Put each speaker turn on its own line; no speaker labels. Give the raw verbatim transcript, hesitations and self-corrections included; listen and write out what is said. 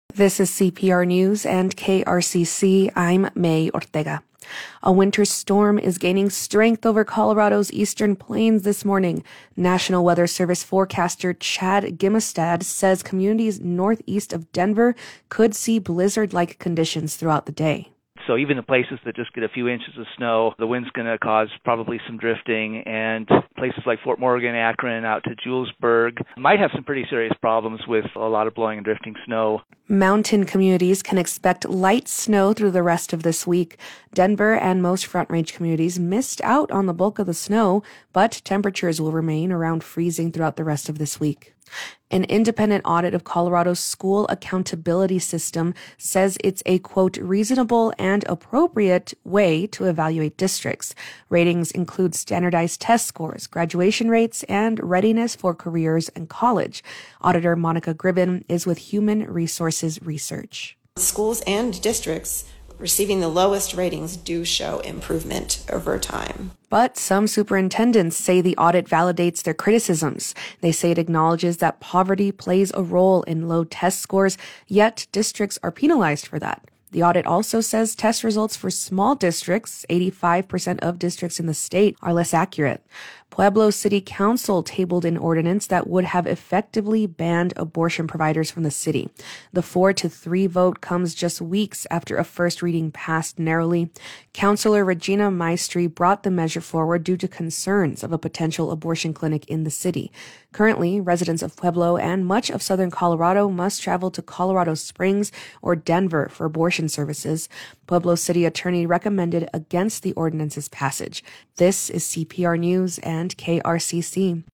This is C P R News and K R C C. I'm May Ortega. A winter storm is gaining strength over Colorado's eastern plains this morning. National Weather Service forecaster Chad Gimestad says communities northeast of Denver could see blizzard-like conditions throughout the day.
So even the places that just get a few inches of snow, the wind's going to cause probably some drifting, and places like Fort Morgan, Akron, out to Julesburg might have some pretty serious problems with a lot of blowing and drifting snow.
Mountain communities can expect light snow through the rest of this week. Denver and most Front Range communities missed out on the bulk of the snow, but temperatures will remain around freezing throughout the rest of this week. An independent audit of Colorado's school accountability system says it's a, quote, reasonable and appropriate way to evaluate districts. Ratings include standardized test scores, graduation rates, and readiness for careers and college. Auditor Monica Gribben is with Human Resources Research.
Schools and districts receiving the lowest ratings do show improvement over time.
But some superintendents say the audit validates their criticisms. They say it acknowledges that poverty plays a role in low test scores, yet districts are penalized for that. The audit also says test results for small districts, eighty-five percent of districts in the state, are less accurate. Pueblo City Council tabled an ordinance that would have effectively banned abortion providers from the city. The four to three vote comes just weeks after a first reading passed narrowly. Councilor Regina Maestri brought the measure forward due to concerns of a potential abortion clinic in the city. Currently, residents of Pueblo and much of southern Colorado must travel to Colorado Springs or Denver for abortion services. Pueblo City Attorney recommended against the ordinance's passage. This is C P R News and K R C C.